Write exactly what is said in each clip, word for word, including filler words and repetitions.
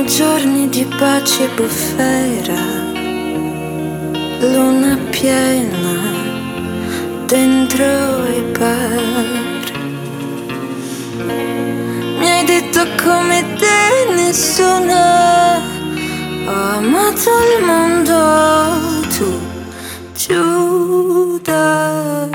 giorni di pace e bufera, luna piena dentro i bar. Mi hai detto come te nessuno, ho amato il mondo, tu Giuda.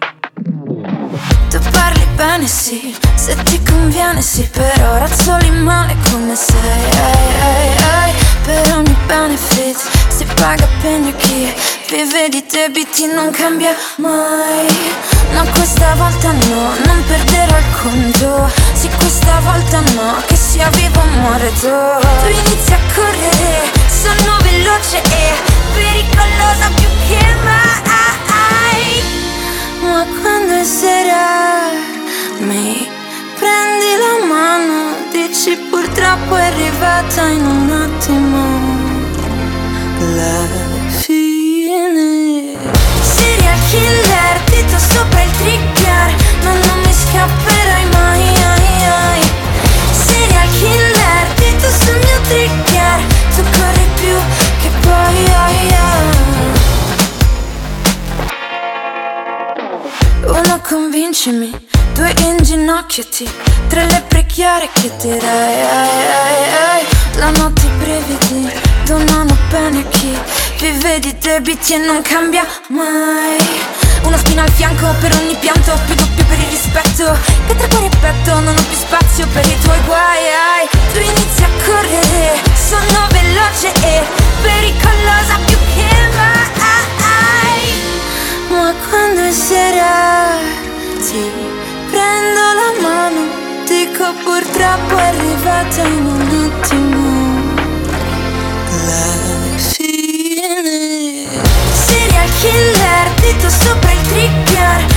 Tu parli bene sì, se ti conviene sì, però razzoli male come sei, ei, ei, ei. Per ogni benefit si paga pegno chi vive di debiti, non cambia mai. No, questa volta no, non perderò il conto. Sì, questa volta no, che sia vivo o muore tu. Tu inizi a correre, sono veloce e pericolosa più che mai. Ma quando è sera mi prendi la mano, dici purtroppo è arrivata in un attimo la fine. Serial killer, dito sopra il trigger, no, non mi scapperai mai, ai, ai. Serial killer, dito sul mio trigger, tu corri più che poi, ai, ai. Uno, convincimi, due, inginocchiati, tre, le preghiere che direi, ai, ai, ai. La notte i brividi donano bene a chi vive di debiti e non cambia mai. Una spina al fianco per ogni pianto, più doppio per il rispetto, che tra cuore e petto non ho più spazio per i tuoi guai, ai. Tu inizi a correre, sono veloce e pericolosa più che mai. Ma quando è sera ti prendo la mano, dico purtroppo è arrivata in un attimo la fine. Serial killer, dito sopra il trigger,